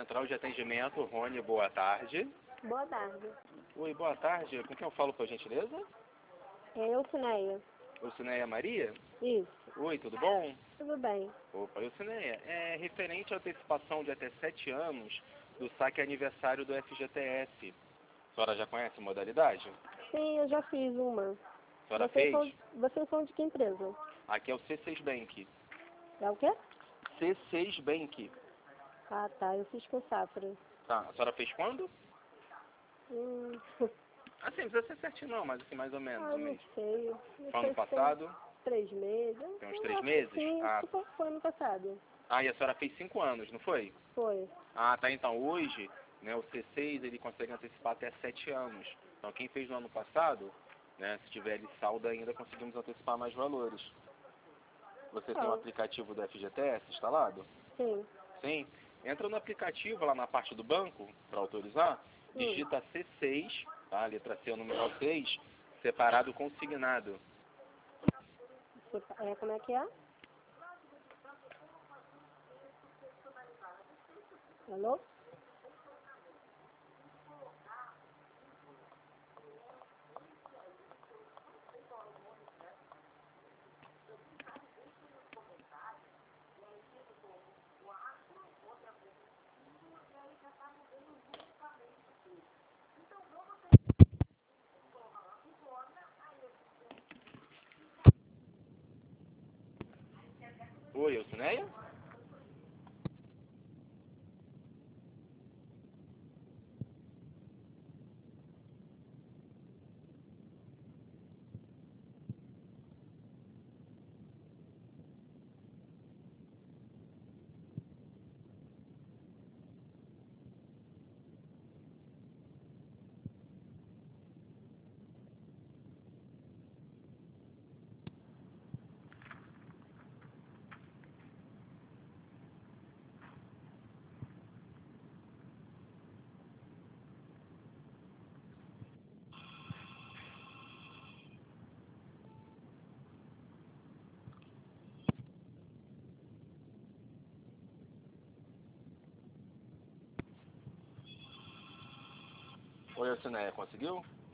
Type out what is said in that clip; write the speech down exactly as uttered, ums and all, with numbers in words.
Central de Atendimento, Rony, boa tarde. Boa tarde. Oi, boa tarde. Com quem eu falo, por gentileza? É Eucineia. Eucineia Maria? Isso. Oi, tudo bom? Tudo bem. Opa, Eucineia, é referente à antecipação de até sete anos do saque aniversário do F G T S. A senhora já conhece a modalidade? Sim, eu já fiz uma. A senhora Vocês fez? são, vocês são de que empresa? Aqui é o C seis Bank. É o quê? C seis Bank. Ah, tá. Eu fiz com Safra. Tá, a senhora fez quando? Hum. Assim, não precisa ser certinho não, mas assim, mais ou menos, Ah, um não mês. sei. Não Foi sei ano se passado? Tem três meses. Tem uns Eu três acho meses? que sim. Ah, Acho que foi ano passado. ah, e a senhora fez cinco anos, não foi? Foi. Ah, tá. Então, hoje, né, o C seis, ele consegue antecipar até sete anos. Então, quem fez no ano passado, né, se tiver ele saldo ainda, conseguimos antecipar mais valores. Você tem o Ah, aplicativo do F G T S instalado? sim. Sim. Entra no aplicativo, lá na parte do banco, para autorizar, Hum. digita C seis, tá? Letra C, o número seis, separado consignado. É, como é que é? Alô? Oi, Eucineia? Oi, Eucineia, conseguiu?